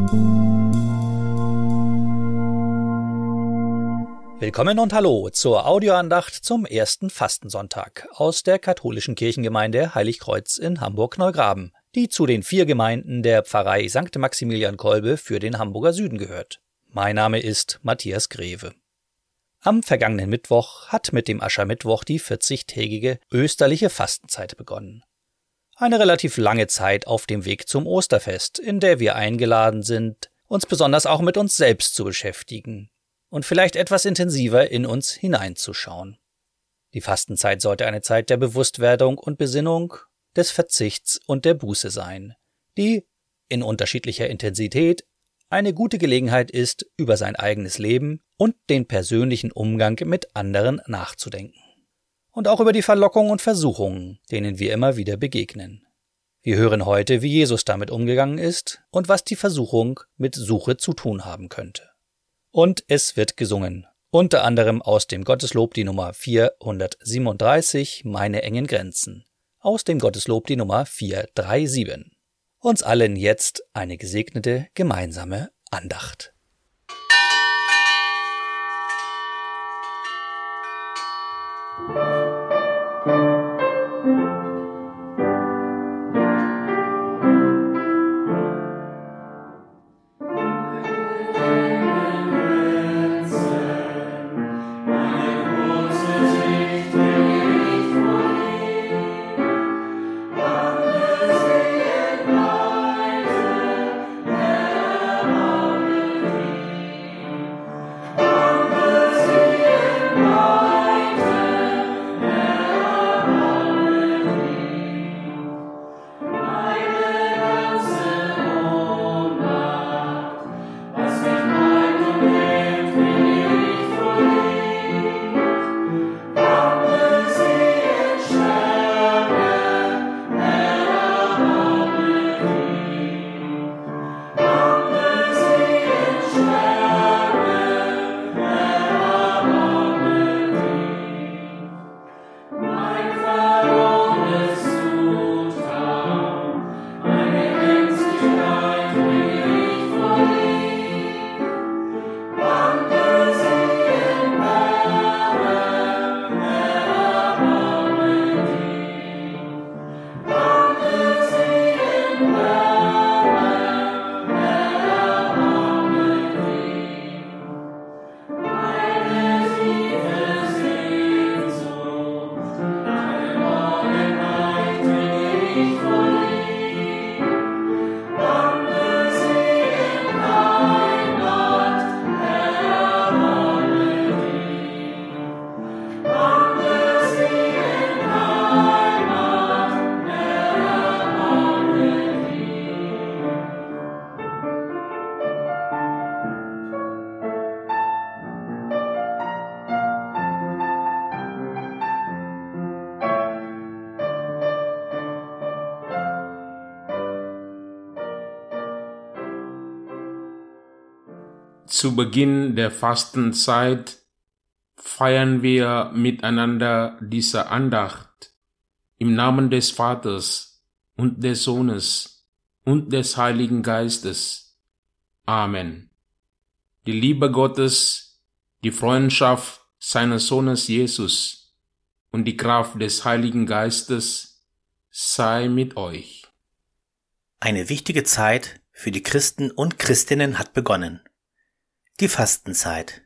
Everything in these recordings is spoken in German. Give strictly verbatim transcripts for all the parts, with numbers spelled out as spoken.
Willkommen und hallo zur Audioandacht zum ersten Fastensonntag aus der katholischen Kirchengemeinde Heiligkreuz in Hamburg-Neugraben, die zu den vier Gemeinden der Pfarrei Sankt Maximilian Kolbe für den Hamburger Süden gehört. Mein Name ist Matthias Greve. Am vergangenen Mittwoch hat mit dem Aschermittwoch die vierzigtägige österliche Fastenzeit begonnen. Eine relativ lange Zeit auf dem Weg zum Osterfest, in der wir eingeladen sind, uns besonders auch mit uns selbst zu beschäftigen und vielleicht etwas intensiver in uns hineinzuschauen. Die Fastenzeit sollte eine Zeit der Bewusstwerdung und Besinnung, des Verzichts und der Buße sein, die, in unterschiedlicher Intensität, eine gute Gelegenheit ist, über sein eigenes Leben und den persönlichen Umgang mit anderen nachzudenken. Und auch über die Verlockungen und Versuchungen, denen wir immer wieder begegnen. Wir hören heute, wie Jesus damit umgegangen ist und was die Versuchung mit Suche zu tun haben könnte. Und es wird gesungen, unter anderem aus dem Gotteslob die Nummer vierhundertsiebenunddreißig, Meine engen Grenzen, aus dem Gotteslob die Nummer vierhundertsiebenunddreißig. Uns allen jetzt eine gesegnete gemeinsame Andacht. Zu Beginn der Fastenzeit feiern wir miteinander diese Andacht im Namen des Vaters und des Sohnes und des Heiligen Geistes. Amen. Die Liebe Gottes, die Freundschaft seines Sohnes Jesus und die Kraft des Heiligen Geistes sei mit euch. Eine wichtige Zeit für die Christen und Christinnen hat begonnen. Die Fastenzeit.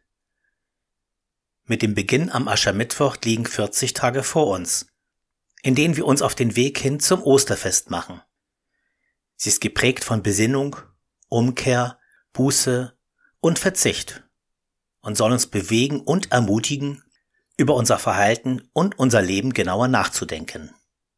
Mit dem Beginn am Aschermittwoch liegen vierzig Tage vor uns, in denen wir uns auf den Weg hin zum Osterfest machen. Sie ist geprägt von Besinnung, Umkehr, Buße und Verzicht und soll uns bewegen und ermutigen, über unser Verhalten und unser Leben genauer nachzudenken.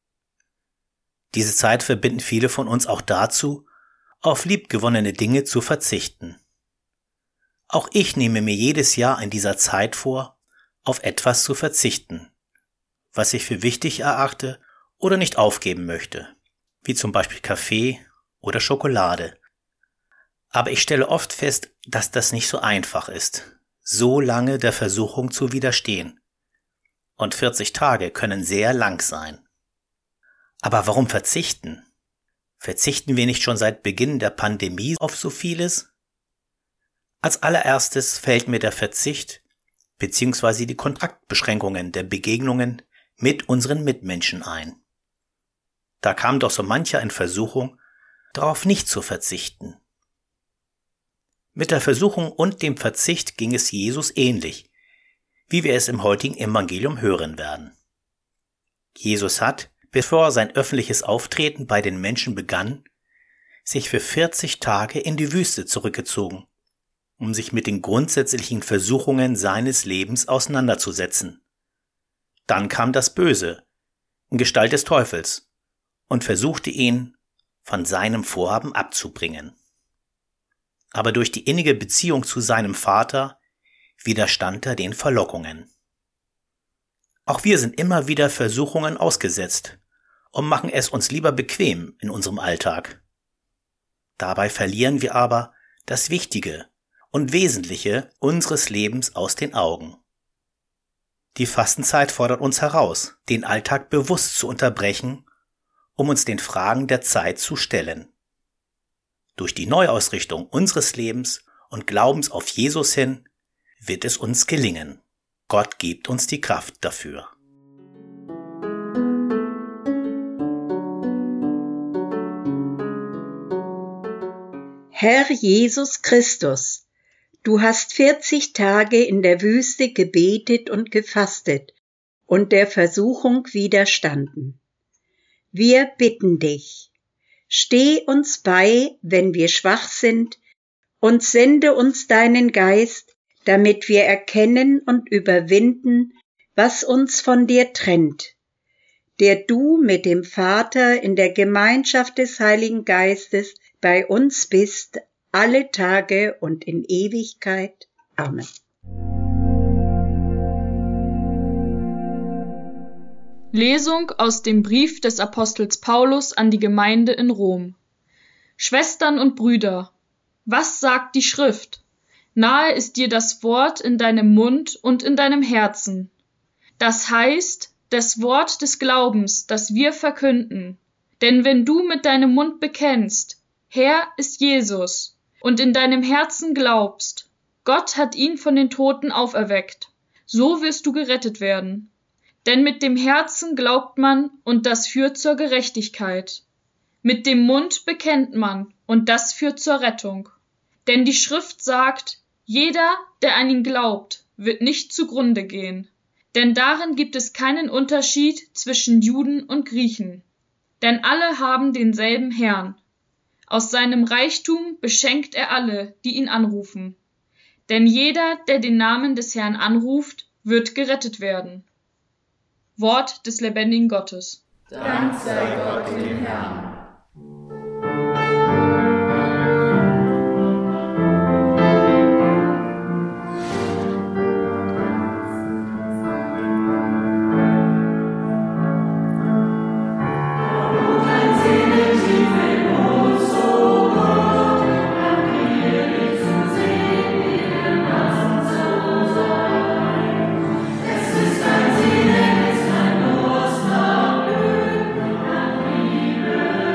Diese Zeit verbinden viele von uns auch dazu, auf liebgewonnene Dinge zu verzichten. Auch ich nehme mir jedes Jahr in dieser Zeit vor, auf etwas zu verzichten, was ich für wichtig erachte oder nicht aufgeben möchte, wie zum Beispiel Kaffee oder Schokolade. Aber ich stelle oft fest, dass das nicht so einfach ist, so lange der Versuchung zu widerstehen. Und vierzig Tage können sehr lang sein. Aber warum verzichten? Verzichten wir nicht schon seit Beginn der Pandemie auf so vieles? Als allererstes fällt mir der Verzicht bzw. die Kontaktbeschränkungen der Begegnungen mit unseren Mitmenschen ein. Da kam doch so mancher in Versuchung, darauf nicht zu verzichten. Mit der Versuchung und dem Verzicht ging es Jesus ähnlich, wie wir es im heutigen Evangelium hören werden. Jesus hat, bevor sein öffentliches Auftreten bei den Menschen begann, sich für vierzig Tage in die Wüste zurückgezogen, um sich mit den grundsätzlichen Versuchungen seines Lebens auseinanderzusetzen. Dann kam das Böse, in Gestalt des Teufels, und versuchte ihn von seinem Vorhaben abzubringen. Aber durch die innige Beziehung zu seinem Vater widerstand er den Verlockungen. Auch wir sind immer wieder Versuchungen ausgesetzt und machen es uns lieber bequem in unserem Alltag. Dabei verlieren wir aber das Wichtige und Wesentliche unseres Lebens aus den Augen. Die Fastenzeit fordert uns heraus, den Alltag bewusst zu unterbrechen, um uns den Fragen der Zeit zu stellen. Durch die Neuausrichtung unseres Lebens und Glaubens auf Jesus hin wird es uns gelingen. Gott gibt uns die Kraft dafür. Herr Jesus Christus, du hast vierzig Tage in der Wüste gebetet und gefastet und der Versuchung widerstanden. Wir bitten dich, steh uns bei, wenn wir schwach sind, und sende uns deinen Geist, damit wir erkennen und überwinden, was uns von dir trennt, der du mit dem Vater in der Gemeinschaft des Heiligen Geistes bei uns bist, alle Tage und in Ewigkeit. Amen. Lesung aus dem Brief des Apostels Paulus an die Gemeinde in Rom. Schwestern und Brüder, was sagt die Schrift? Nahe ist dir das Wort in deinem Mund und in deinem Herzen. Das heißt, das Wort des Glaubens, das wir verkünden. Denn wenn du mit deinem Mund bekennst, Herr ist Jesus, und in deinem Herzen glaubst, Gott hat ihn von den Toten auferweckt, so wirst du gerettet werden. Denn mit dem Herzen glaubt man, und das führt zur Gerechtigkeit. Mit dem Mund bekennt man, und das führt zur Rettung. Denn die Schrift sagt, jeder, der an ihn glaubt, wird nicht zugrunde gehen. Denn darin gibt es keinen Unterschied zwischen Juden und Griechen. Denn alle haben denselben Herrn. Aus seinem Reichtum beschenkt er alle, die ihn anrufen. Denn jeder, der den Namen des Herrn anruft, wird gerettet werden. Wort des lebendigen Gottes. Dank sei Gott dem Herrn. Liebe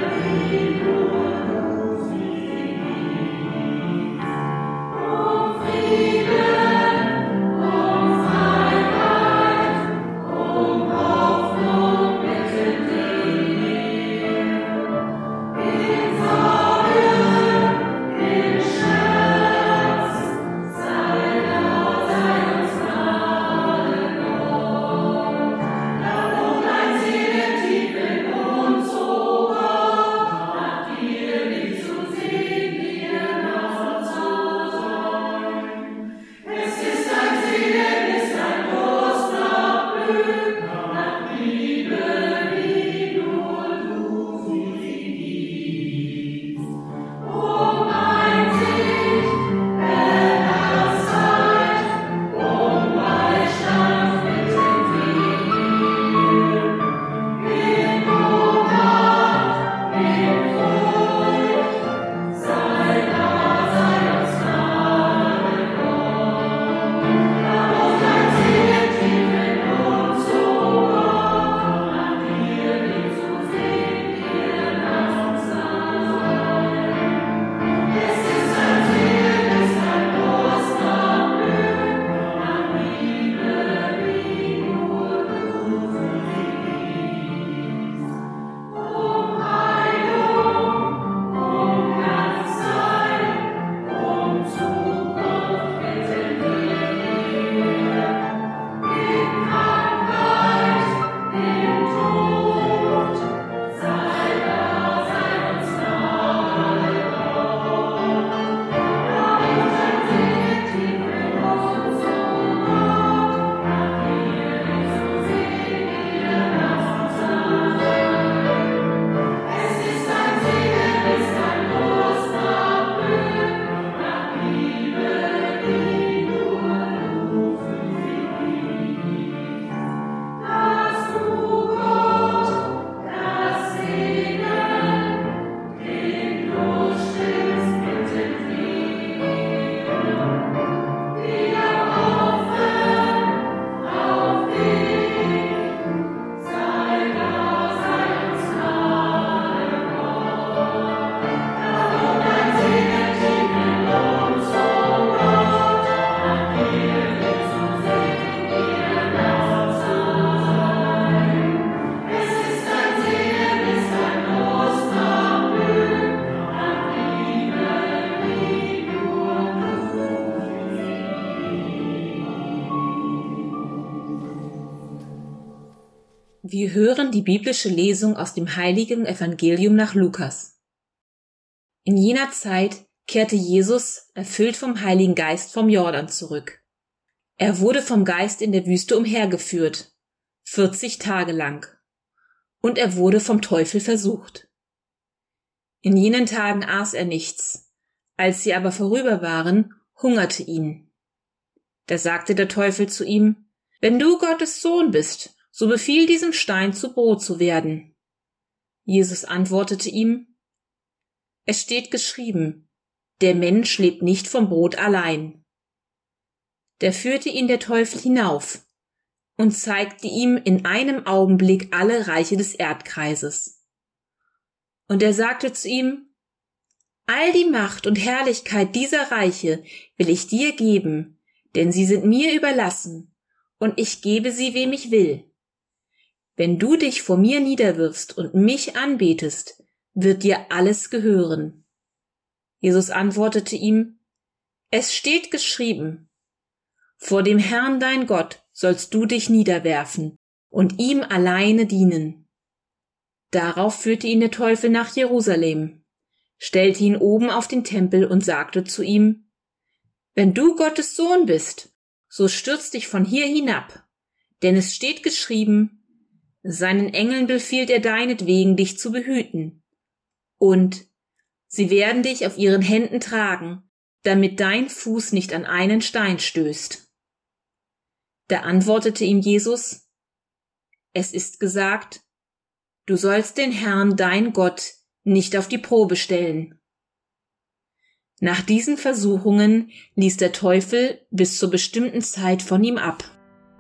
Wir hören die biblische Lesung aus dem heiligen Evangelium nach Lukas. In jener Zeit kehrte Jesus, erfüllt vom Heiligen Geist, vom Jordan zurück. Er wurde vom Geist in der Wüste umhergeführt, vierzig Tage lang, und er wurde vom Teufel versucht. In jenen Tagen aß er nichts, als sie aber vorüber waren, hungerte ihn. Da sagte der Teufel zu ihm: Wenn du Gottes Sohn bist, so befiehl diesem Stein zu Brot zu werden. Jesus antwortete ihm: Es steht geschrieben, der Mensch lebt nicht vom Brot allein. Da führte ihn der Teufel hinauf und zeigte ihm in einem Augenblick alle Reiche des Erdkreises. Und er sagte zu ihm: All die Macht und Herrlichkeit dieser Reiche will ich dir geben, denn sie sind mir überlassen, und ich gebe sie, wem ich will. Wenn du dich vor mir niederwirfst und mich anbetest, wird dir alles gehören. Jesus antwortete ihm: Es steht geschrieben, vor dem Herrn dein Gott sollst du dich niederwerfen und ihm alleine dienen. Darauf führte ihn der Teufel nach Jerusalem, stellte ihn oben auf den Tempel und sagte zu ihm: Wenn du Gottes Sohn bist, so stürz dich von hier hinab, denn es steht geschrieben, seinen Engeln befiehlt er deinetwegen, dich zu behüten, und sie werden dich auf ihren Händen tragen, damit dein Fuß nicht an einen Stein stößt. Da antwortete ihm Jesus: Es ist gesagt, du sollst den Herrn, dein Gott, nicht auf die Probe stellen. Nach diesen Versuchungen ließ der Teufel bis zur bestimmten Zeit von ihm ab.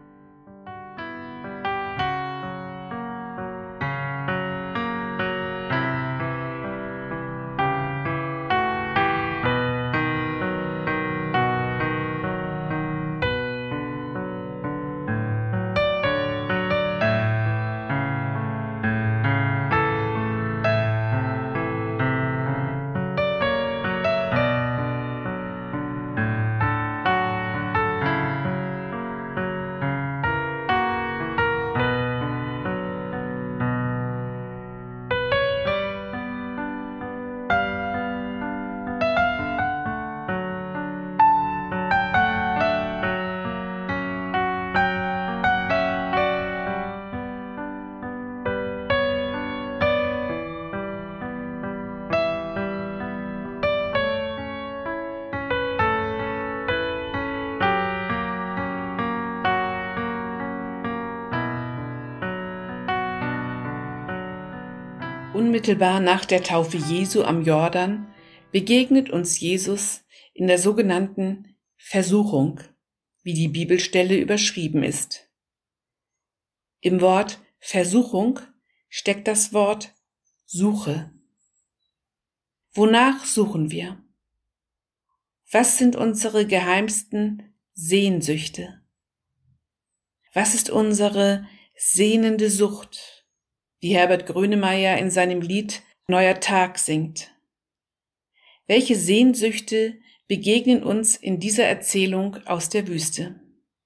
Unmittelbar nach der Taufe Jesu am Jordan begegnet uns Jesus in der sogenannten Versuchung, wie die Bibelstelle überschrieben ist. Im Wort Versuchung steckt das Wort Suche. Wonach suchen wir? Was sind unsere geheimsten Sehnsüchte? Was ist unsere sehnende Sucht, wie Herbert Grönemeyer in seinem Lied Neuer Tag singt? Welche Sehnsüchte begegnen uns in dieser Erzählung aus der Wüste?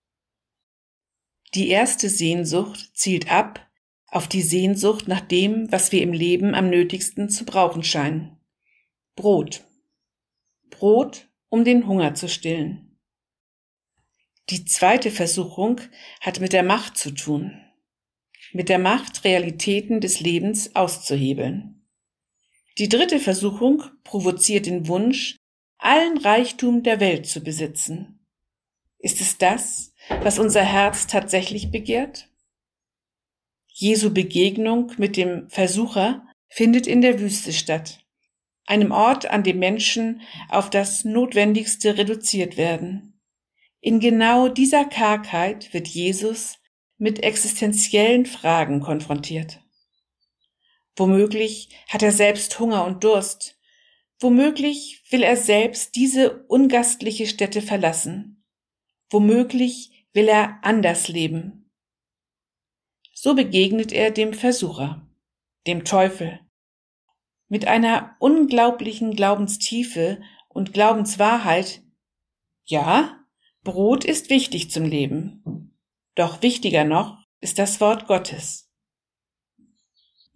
Die erste Sehnsucht zielt ab auf die Sehnsucht nach dem, was wir im Leben am nötigsten zu brauchen scheinen: Brot. Brot, um den Hunger zu stillen. Die zweite Versuchung hat mit der Macht zu tun. Mit der Macht, Realitäten des Lebens auszuhebeln. Die dritte Versuchung provoziert den Wunsch, allen Reichtum der Welt zu besitzen. Ist es das, was unser Herz tatsächlich begehrt? Jesu Begegnung mit dem Versucher findet in der Wüste statt, einem Ort, an dem Menschen auf das Notwendigste reduziert werden. In genau dieser Kargheit wird Jesus mit existenziellen Fragen konfrontiert. Womöglich hat er selbst Hunger und Durst. Womöglich will er selbst diese ungastliche Stätte verlassen. Womöglich will er anders leben. So begegnet er dem Versucher, dem Teufel, mit einer unglaublichen Glaubenstiefe und Glaubenswahrheit. Ja, Brot ist wichtig zum Leben. Doch wichtiger noch ist das Wort Gottes.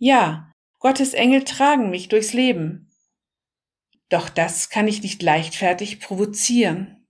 Ja, Gottes Engel tragen mich durchs Leben. Doch das kann ich nicht leichtfertig provozieren.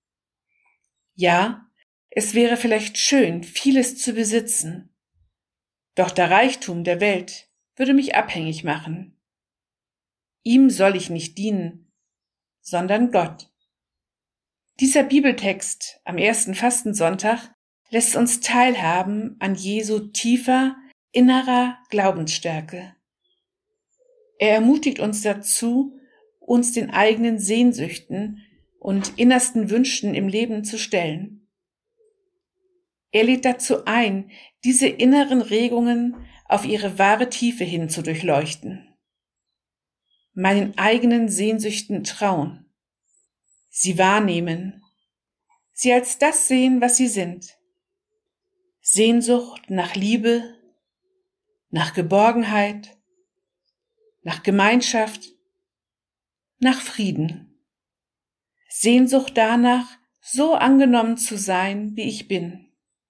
Ja, es wäre vielleicht schön, vieles zu besitzen. Doch der Reichtum der Welt würde mich abhängig machen. Ihm soll ich nicht dienen, sondern Gott. Dieser Bibeltext am ersten Fastensonntag lässt uns teilhaben an Jesu tiefer, innerer Glaubensstärke. Er ermutigt uns dazu, uns den eigenen Sehnsüchten und innersten Wünschen im Leben zu stellen. Er lädt dazu ein, diese inneren Regungen auf ihre wahre Tiefe hin zu durchleuchten. Meinen eigenen Sehnsüchten trauen, sie wahrnehmen, sie als das sehen, was sie sind. Sehnsucht nach Liebe, nach Geborgenheit, nach Gemeinschaft, nach Frieden. Sehnsucht danach, so angenommen zu sein, wie ich bin.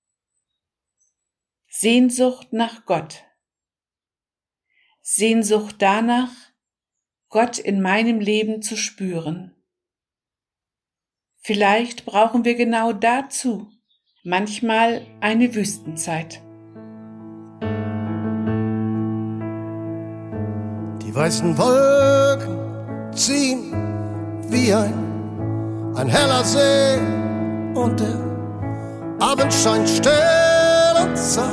Sehnsucht nach Gott. Sehnsucht danach, Gott in meinem Leben zu spüren. Vielleicht brauchen wir genau dazu manchmal eine Wüstenzeit. Die weißen Wolken ziehen wie ein, ein heller See und der Abend scheint still und sacht.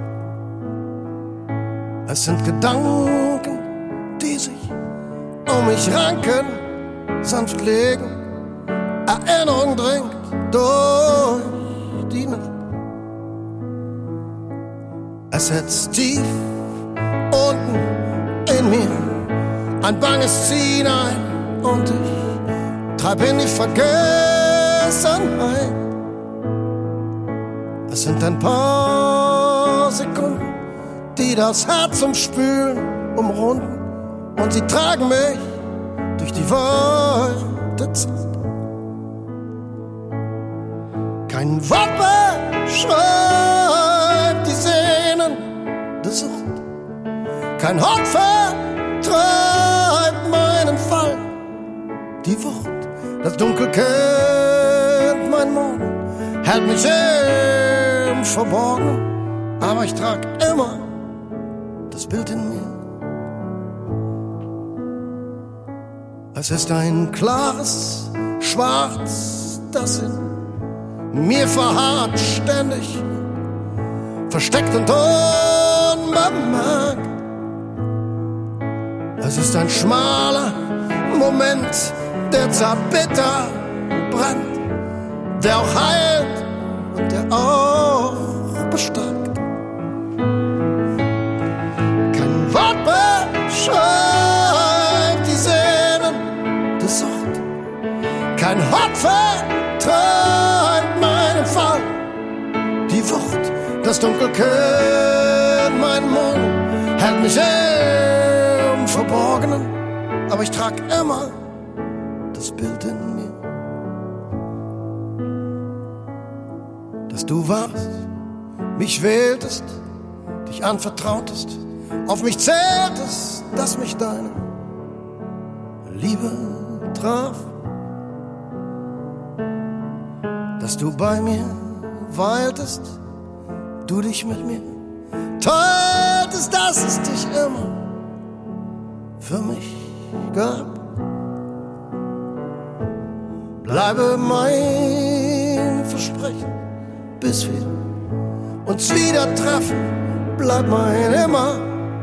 Es sind Gedanken, die sich um mich ranken, sanft legen. Erinnerung dringt durch die Nacht. Es sitzt tief unten in mir ein banges Ziehen ein und ich treib in die Vergessenheit. Es sind ein paar Sekunden, die das Herz umspülen, umrunden und sie tragen mich durch die weite Zeit. Kein Wort beschreibt die sehnende Sucht. Kein Hort vertreibt meinen Fall. Die Wucht, das Dunkel kennt mein Morgen, hält mich im Verborgenen, aber ich trag immer das Bild in mir. Es ist ein klares Schwarz, das in mir verharrt ständig, versteckt und unbemerkt. Es ist ein schmaler Moment, der zerbittert brennt, der auch heilt und der auch bestärkt. Kein Wort beschreibt die sehnende Sucht, kein Hort vertreibt meinen Fall. Die Wucht, das Dunkel kennt meinen Mund, hält mich im Verborgenen, aber ich trag immer das Bild in mir, dass du warst, mich wähltest, dich anvertrautest, auf mich zähltest, dass mich deine Liebe traf, dass du bei mir weiltest, du dich mit mir teiltest, dass es dich immer für mich gab. Bleibe mein Versprechen, bis wir uns wieder treffen. Bleib mein immer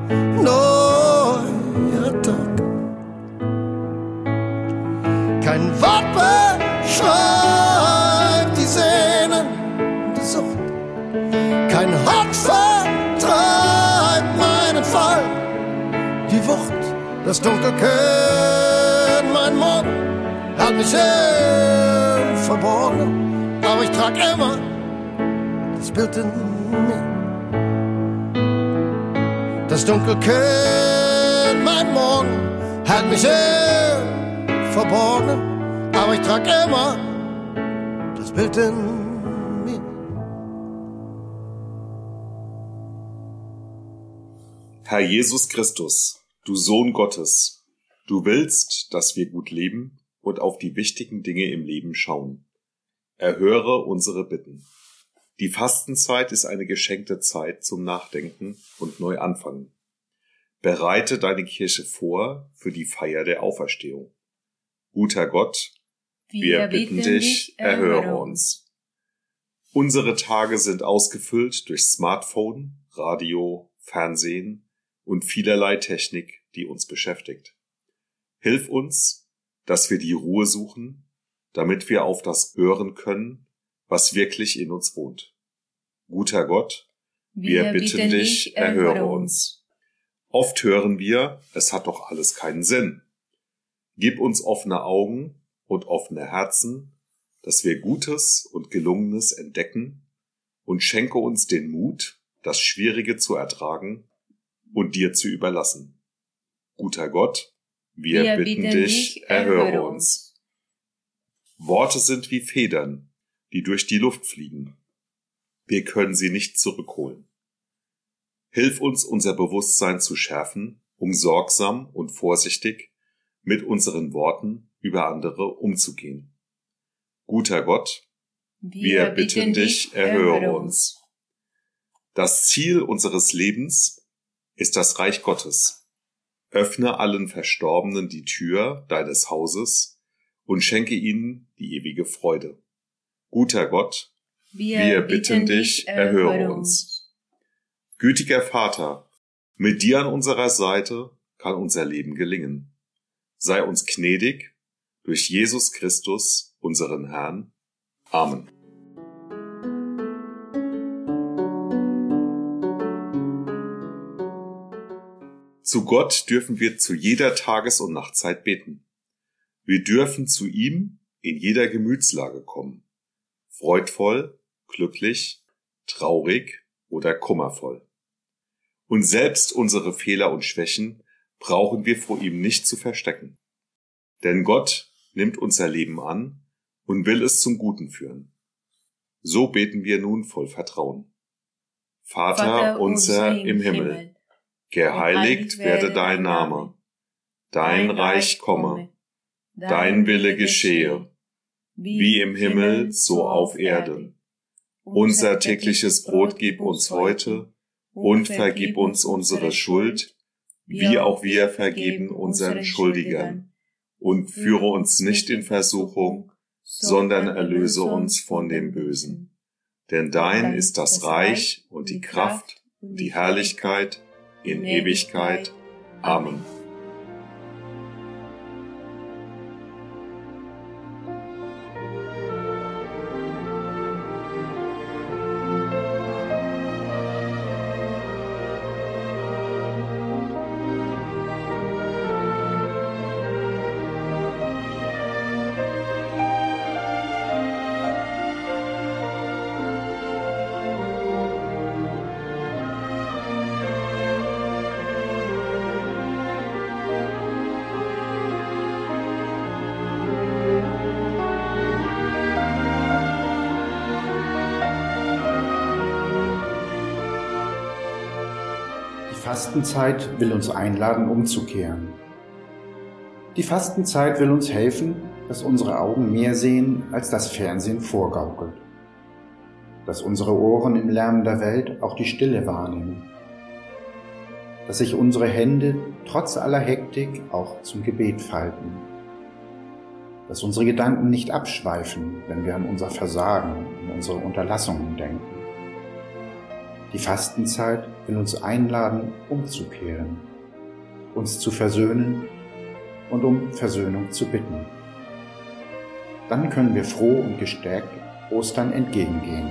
neuer Tag. Kein Wort beschreibt die sehnende Sucht. Kein Hort vertreibt meinen Fall. Die Wucht, das Dunkel kennt mein Morgen, hat mich im Verborgenen, aber ich trag immer das Bild in mir. Das Dunkel kennt mein Morgen, hat mich im Verborgenen, aber ich trag immer das Bild in mir. Herr Jesus Christus, du Sohn Gottes, du willst, dass wir gut leben und auf die wichtigen Dinge im Leben schauen. Erhöre unsere Bitten. Die Fastenzeit ist eine geschenkte Zeit zum Nachdenken und Neuanfangen. Bereite deine Kirche vor für die Feier der Auferstehung. Guter Gott, wir, wir bitten dich, erhöre uns. Unsere Tage sind ausgefüllt durch Smartphone, Radio, Fernsehen und vielerlei Technik, die uns beschäftigt. Hilf uns, dass wir die Ruhe suchen, damit wir auf das hören können, was wirklich in uns wohnt. Guter Gott, wir, wir bitten, bitten dich, erhöre uns. Oft hören wir, es hat doch alles keinen Sinn. Gib uns offene Augen und offene Herzen, dass wir Gutes und Gelungenes entdecken, und schenke uns den Mut, das Schwierige zu ertragen und dir zu überlassen. Guter Gott, wir, wir bitten, bitten dich, erhöre uns. Worte sind wie Federn, die durch die Luft fliegen. Wir können sie nicht zurückholen. Hilf uns, unser Bewusstsein zu schärfen, um sorgsam und vorsichtig mit unseren Worten über andere umzugehen. Guter Gott, wir, wir bitten dich, erhöre uns. Das Ziel unseres Lebens ist das Reich Gottes. Öffne allen Verstorbenen die Tür deines Hauses und schenke ihnen die ewige Freude. Guter Gott, wir, wir bitten, bitten dich, erhöre uns. Gütiger Vater, mit dir an unserer Seite kann unser Leben gelingen. Sei uns gnädig durch Jesus Christus, unseren Herrn. Amen. Zu Gott dürfen wir zu jeder Tages- und Nachtzeit beten. Wir dürfen zu ihm in jeder Gemütslage kommen. Freudvoll, glücklich, traurig oder kummervoll. Und selbst unsere Fehler und Schwächen brauchen wir vor ihm nicht zu verstecken. Denn Gott nimmt unser Leben an und will es zum Guten führen. So beten wir nun voll Vertrauen. Vater, Vater unser im Himmel, Himmel. Geheiligt werde dein Name, dein Reich komme, dein Wille geschehe, wie im Himmel, so auf Erden. Unser tägliches Brot gib uns heute und vergib uns unsere Schuld, wie auch wir vergeben unseren Schuldigern. Und führe uns nicht in Versuchung, sondern erlöse uns von dem Bösen. Denn dein ist das Reich und die Kraft und die Herrlichkeit in Ewigkeit. Amen. Die Fastenzeit will uns einladen, umzukehren. Die Fastenzeit will uns helfen, dass unsere Augen mehr sehen, als das Fernsehen vorgaukelt. Dass unsere Ohren im Lärm der Welt auch die Stille wahrnehmen. Dass sich unsere Hände trotz aller Hektik auch zum Gebet falten. Dass unsere Gedanken nicht abschweifen, wenn wir an unser Versagen und unsere Unterlassungen denken. Die Fastenzeit will uns einladen, umzukehren, uns zu versöhnen und um Versöhnung zu bitten. Dann können wir froh und gestärkt Ostern entgegengehen.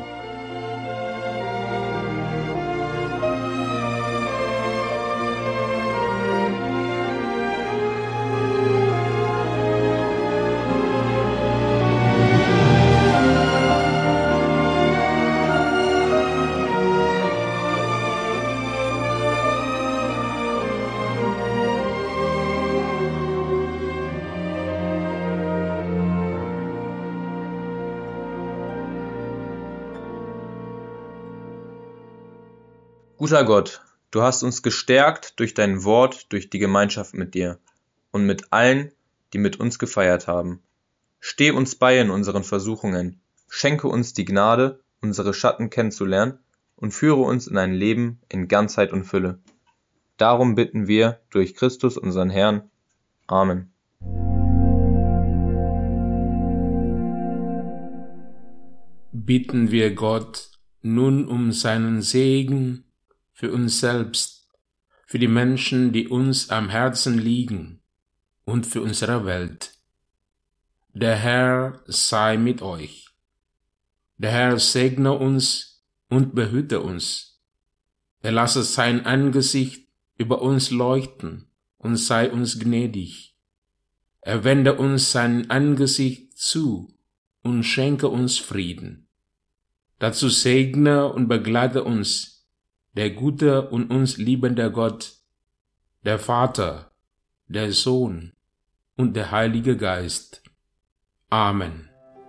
Guter Gott, Du hast uns gestärkt durch dein Wort, durch die Gemeinschaft mit dir und mit allen, die mit uns gefeiert haben. Steh uns bei in unseren Versuchungen, schenke uns die Gnade, unsere Schatten kennenzulernen und führe uns in ein Leben in Ganzheit und Fülle. Darum bitten wir durch Christus unseren Herrn. Amen. Bitten wir Gott nun um seinen Segen für uns selbst, für die Menschen, die uns am Herzen liegen und für unsere Welt. Der Herr sei mit euch. Der Herr segne uns und behüte uns. Er lasse sein Angesicht über uns leuchten und sei uns gnädig. Er wende uns sein Angesicht zu und schenke uns Frieden. Dazu segne und begleite uns der gute und uns liebende Gott, der Vater, der Sohn und der Heilige Geist. Amen.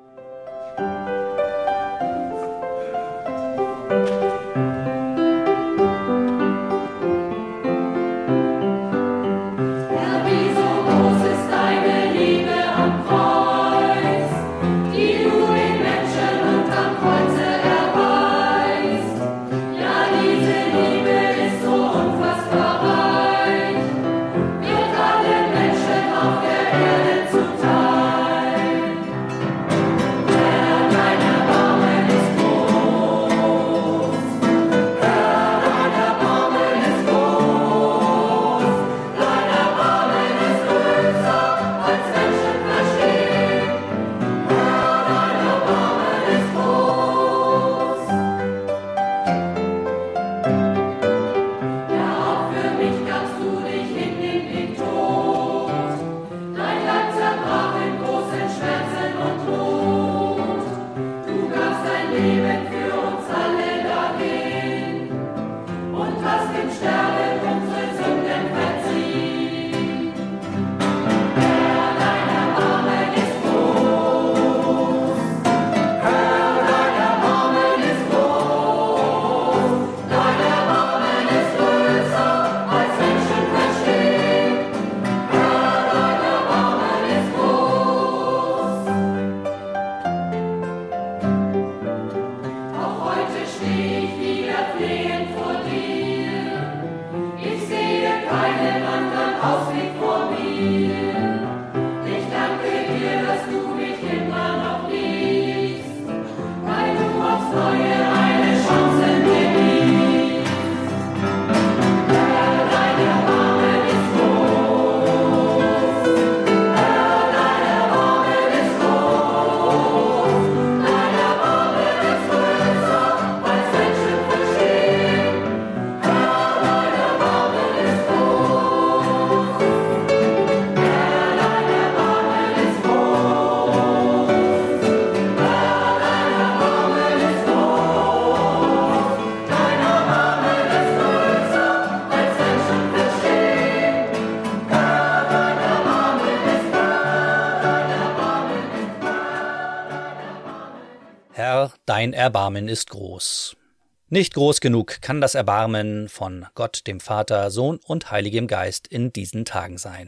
Herr, dein Erbarmen ist groß. Nicht groß genug kann das Erbarmen von Gott, dem Vater, Sohn und Heiligem Geist in diesen Tagen sein.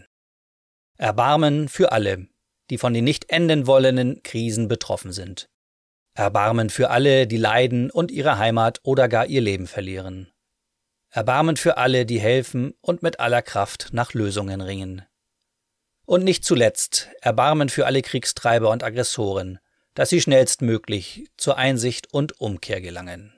Erbarmen für alle, die von den nicht enden wollenden Krisen betroffen sind. Erbarmen für alle, die leiden und ihre Heimat oder gar ihr Leben verlieren. Erbarmen für alle, die helfen und mit aller Kraft nach Lösungen ringen. Und nicht zuletzt Erbarmen für alle Kriegstreiber und Aggressoren, dass sie schnellstmöglich zur Einsicht und Umkehr gelangen.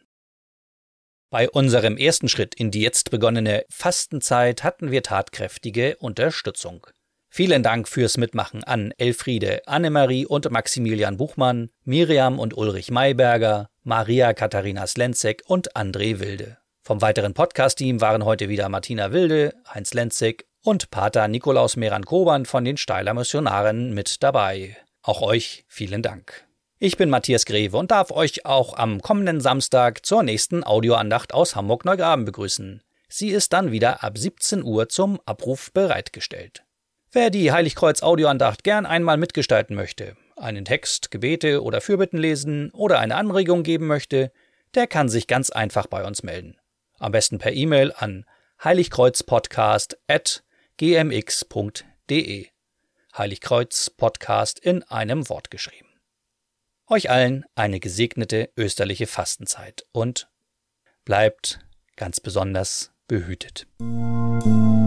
Bei unserem ersten Schritt in die jetzt begonnene Fastenzeit hatten wir tatkräftige Unterstützung. Vielen Dank fürs Mitmachen an Elfriede, Annemarie und Maximilian Buchmann, Miriam und Ulrich Mayberger, Maria Katharina Slenzek und André Wilde. Vom weiteren Podcast-Team waren heute wieder Martina Wilde, Heinz Lenzek und Pater Nikolaus Meran-Koban von den Steiler Missionaren mit dabei. Auch euch vielen Dank. Ich bin Matthias Greve und darf euch auch am kommenden Samstag zur nächsten Audioandacht aus Hamburg-Neugraben begrüßen. Sie ist dann wieder ab siebzehn Uhr zum Abruf bereitgestellt. Wer die Heiligkreuz-Audioandacht gern einmal mitgestalten möchte, einen Text, Gebete oder Fürbitten lesen oder eine Anregung geben möchte, der kann sich ganz einfach bei uns melden. Am besten per E-Mail an heiligkreuzpodcast at gmx punkt de. Heiligkreuz Podcast in einem Wort geschrieben. Euch allen eine gesegnete österliche Fastenzeit und bleibt ganz besonders behütet.